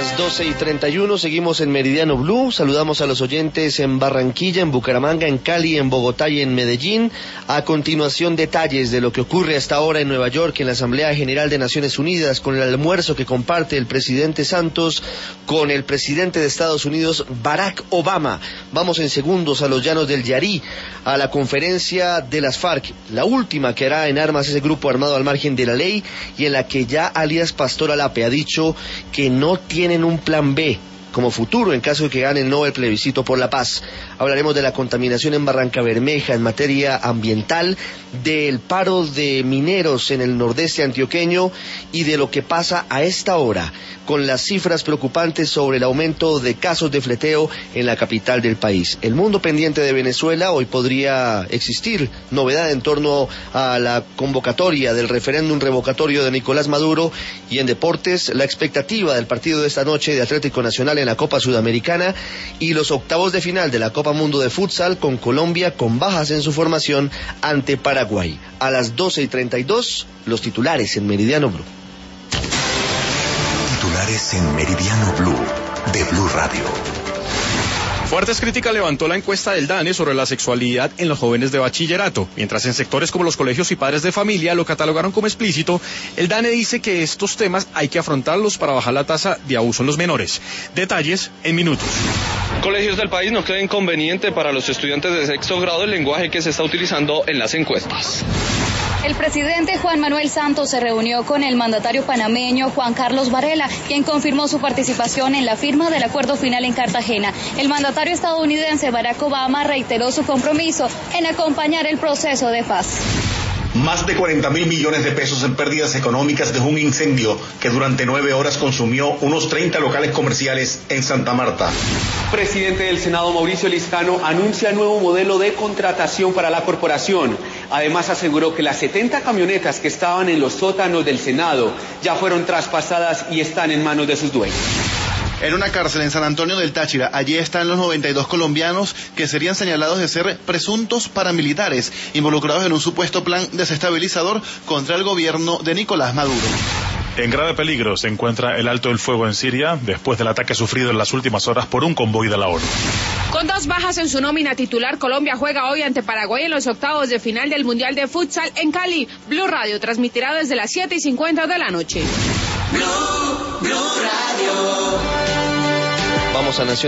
Las 12:31, seguimos en Meridiano Blue. Saludamos a los oyentes en Barranquilla, en Bucaramanga, en Cali, en Bogotá y en Medellín. A continuación, detalles de lo que ocurre hasta ahora en Nueva York, en la Asamblea General de Naciones Unidas, con el almuerzo que comparte el presidente Santos con el presidente de Estados Unidos, Barack Obama. Vamos en segundos a los llanos del Yarí, a la conferencia de las FARC, la última que hará en armas ese grupo armado al margen de la ley, y en la que ya alias Pastor Alape ha dicho que no tienen un plan B como futuro en caso de que gane el Nobel plebiscito por la paz. Hablaremos de la contaminación en Barranca Bermeja en materia ambiental, del paro de mineros en el nordeste antioqueño y de lo que pasa a esta hora con las cifras preocupantes sobre el aumento de casos de fleteo en la capital del país. El mundo pendiente de Venezuela, hoy podría existir novedad en torno a la convocatoria del referéndum revocatorio de Nicolás Maduro, y en deportes la expectativa del partido de esta noche de Atlético Nacional en la Copa Sudamericana y los octavos de final de la Copa Mundo de Futsal, con Colombia con bajas en su formación ante Paraguay. A las 12:32, los titulares en Meridiano Blue. Titulares en Meridiano Blue, de Blue Radio. Fuertes críticas levantó la encuesta del DANE sobre la sexualidad en los jóvenes de bachillerato. Mientras en sectores como los colegios y padres de familia lo catalogaron como explícito, el DANE dice que estos temas hay que afrontarlos para bajar la tasa de abuso en los menores. Detalles en minutos. Colegios del país no creen conveniente para los estudiantes de sexto grado el lenguaje que se está utilizando en las encuestas. El presidente Juan Manuel Santos se reunió con el mandatario panameño Juan Carlos Varela, quien confirmó su participación en la firma del acuerdo final en Cartagena. El mandatario estadounidense Barack Obama reiteró su compromiso en acompañar el proceso de paz. Más de 40.000 millones de pesos en pérdidas económicas dejó un incendio que durante 9 horas consumió unos 30 locales comerciales en Santa Marta. Presidente del Senado Mauricio Lizcano anuncia nuevo modelo de contratación para la corporación. Además aseguró que las 70 camionetas que estaban en los sótanos del Senado ya fueron traspasadas y están en manos de sus dueños. En una cárcel en San Antonio del Táchira, allí están los 92 colombianos que serían señalados de ser presuntos paramilitares involucrados en un supuesto plan desestabilizador contra el gobierno de Nicolás Maduro. En grave peligro se encuentra el alto del fuego en Siria después del ataque sufrido en las últimas horas por un convoy de la ONU. Con 2 bajas en su nómina titular, Colombia juega hoy ante Paraguay en los octavos de final del Mundial de Futsal en Cali. Blue Radio transmitirá desde las 7:50 de la noche. Blue Radio. Vamos a Naciones.